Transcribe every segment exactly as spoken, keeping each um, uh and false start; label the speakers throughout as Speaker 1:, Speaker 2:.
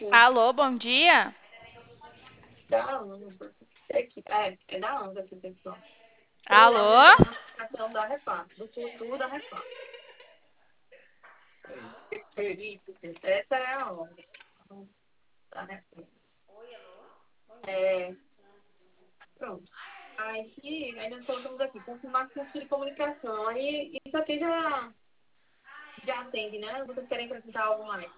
Speaker 1: Alô, bom dia.
Speaker 2: Da ANSA. É, que- é, é da ANSA aqui, pessoal. Estou ligando
Speaker 1: Alô?
Speaker 2: referente à notificação da Repar, do futuro da Repar. Essa é a ANSA da Repar. É, pronto. Aí, aí nós colocamos aqui, confirmar fluxo de comunicação. Aí, isso aqui já, já atende, né? Vocês querem acrescentar algo mais?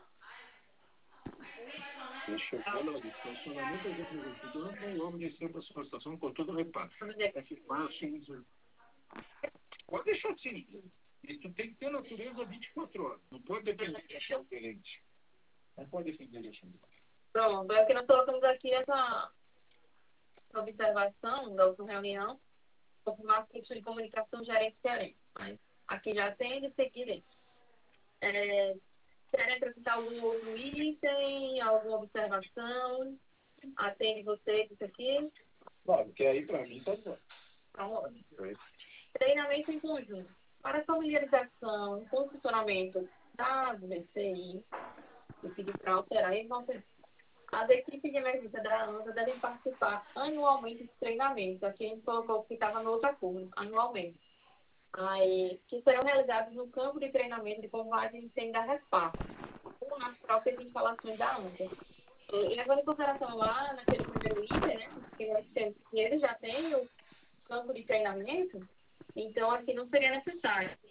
Speaker 3: Deixa eu ver, olha, estacionamento das infraestruturas não logo descer para a sua estação com todo reparo. É que assim, pode deixar assim. Isso tem que ter natureza vinte e quatro horas. Não pode depender de achar diferente. Não pode depender de achar diferente.
Speaker 2: Pronto, é que nós colocamos aqui essa observação da última reunião, confirmar fluxo de comunicação gerente-gerente. Mas aqui já atende, seguir. É, querem acrescentar algum outro item, alguma observação? Atende vocês isso aqui?
Speaker 3: Claro, porque aí para mim tá bom.
Speaker 2: Então, treinamento em conjunto. Para familiarização com o funcionamento das B C I, eu pedi para alterar e vão ter. As equipes de emergência da ANSA devem participar anualmente de treinamentos. Aqui a gente colocou que estava no outra cor, anualmente. Aí, que serão realizados no campo de treinamento de combate a incêndio da RESPAR, ou nas próprias instalações da ANSA. E levando em consideração lá, naquele primeiro item, né, que que ele já tem o campo de treinamento, então aqui não seria necessário.